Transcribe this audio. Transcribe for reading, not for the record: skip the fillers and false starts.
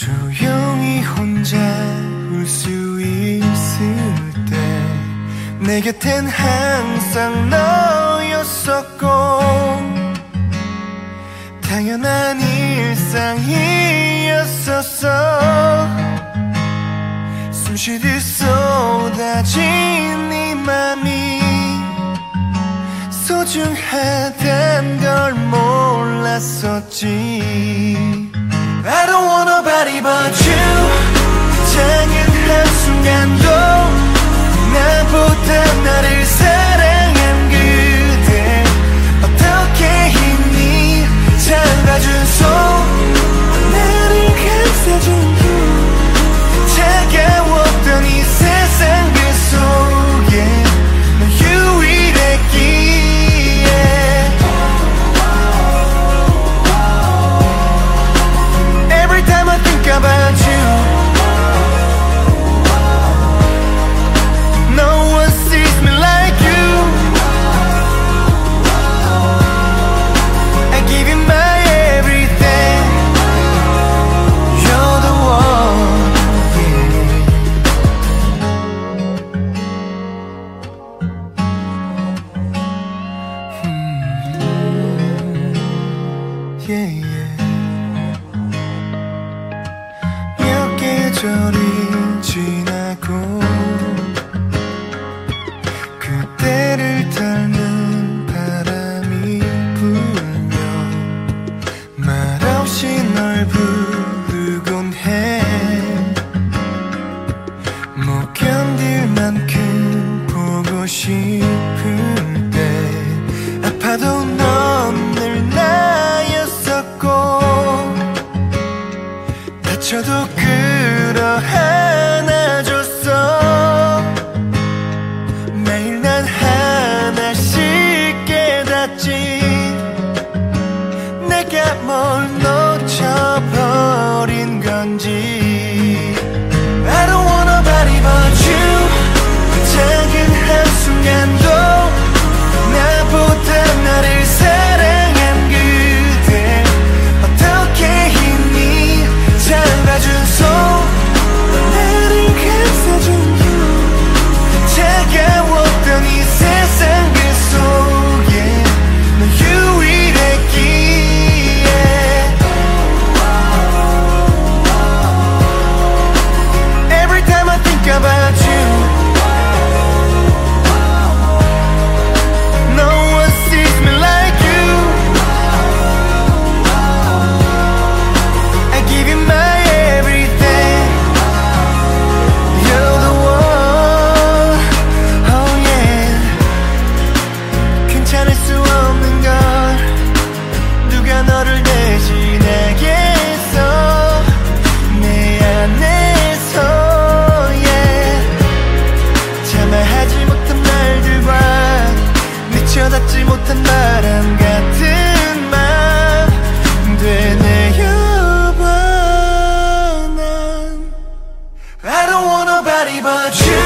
조용히 혼자 울 수 있을 때 내 곁엔 항상 너였었고 당연한 일상이었었어. 숨쉬듯 쏟아진 네 맘이 소중하단 걸 몰랐었지. I don't want nobody but you. 작은 한순간도 나보다 나를 사랑한 그대 어떻게 했니. 잡아준 손 나를 감싸준 그 차가웠던 이 세상 그 속에 너 유일했기에. Every time I think about you, no one sees me like you. I give you my everything. You're the one, yeah, yeah. 몇 계절이 지나고 그때를 닮은 바람이 불며 말없이 널 부르곤 해. 못 견딜 만큼 보고 싶을 때 아파도 넌 늘 나였었고 다쳐도 끌어안아줬어. 매일 난 하나씩 깨닫지. 내가 뭘 놓쳐버린 건지. I don't want nobody but you. 작은 한순간도 나보다 나를 사랑한 그대 어떻게 했니. 잡아준 손 나를 감싸준 그 차가웠던 이 세상 그 속에 너 유일했기에. Every time I think about you, no one sees me like you. I give you my everything. You're the one, oh yeah. 괜찮을 수 없는 걸 누가 너를 대신하겠어. 내 안에서 yeah. 참아하지 못한 말들과 미쳐 닿지 못한 바람 같은 맘 되뇌어봐 난. I don't want nobody but you.